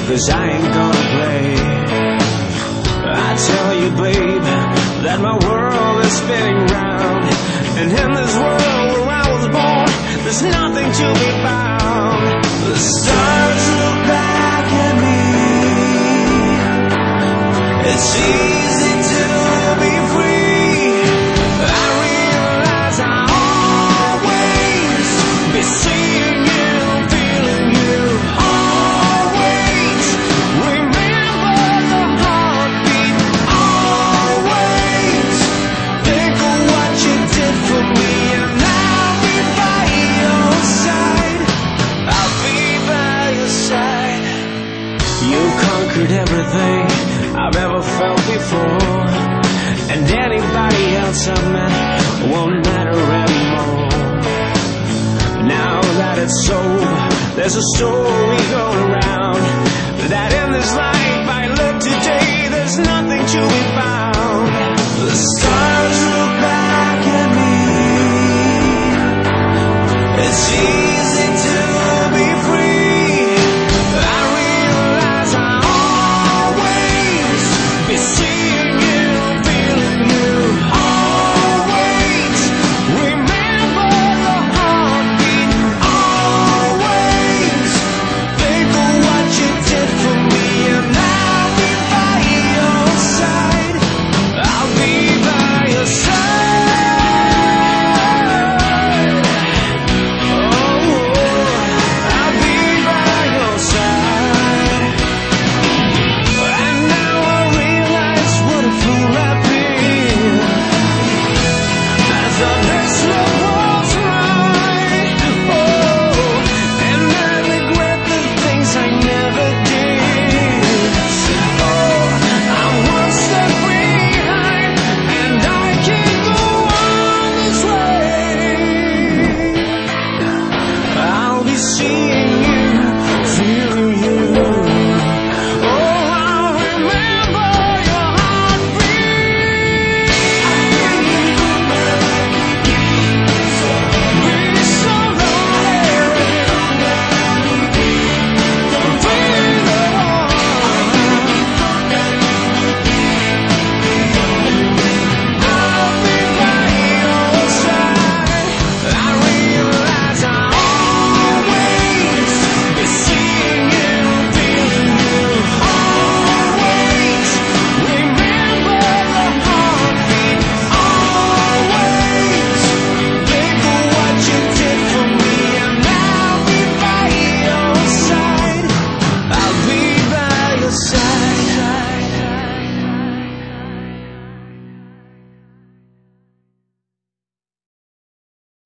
'cause I ain't gonna play. I tell you, babe, that my world is spinning round, and in this world where I was born, there's nothing to be found. The stars look back at me. It's easy to be free. I realize I'll always be seeing you, feeling you. Always remember the heartbeat. Always think of what you did for me, and I'll be by your side. I'll be by your side. You conquered everything I've ever felt before, and anybody else I met won't matter anymore. Now that it's over, there's a story going around, that in this life I live today, there's nothing to be found. The stars look back at me. It's easy to be free. I realize I'll always be seeing you, feeling you. Always remember the heartbeat. Always think of what you did for me, and I'll be by your side. I'll be by your side. Oh, I'll be by your side. And now I realize what a fool I've been, as the next love was mine. Oh, and I regret the things I never did. Oh, I'm one step behind, and I can't go on this way. I'll be seeing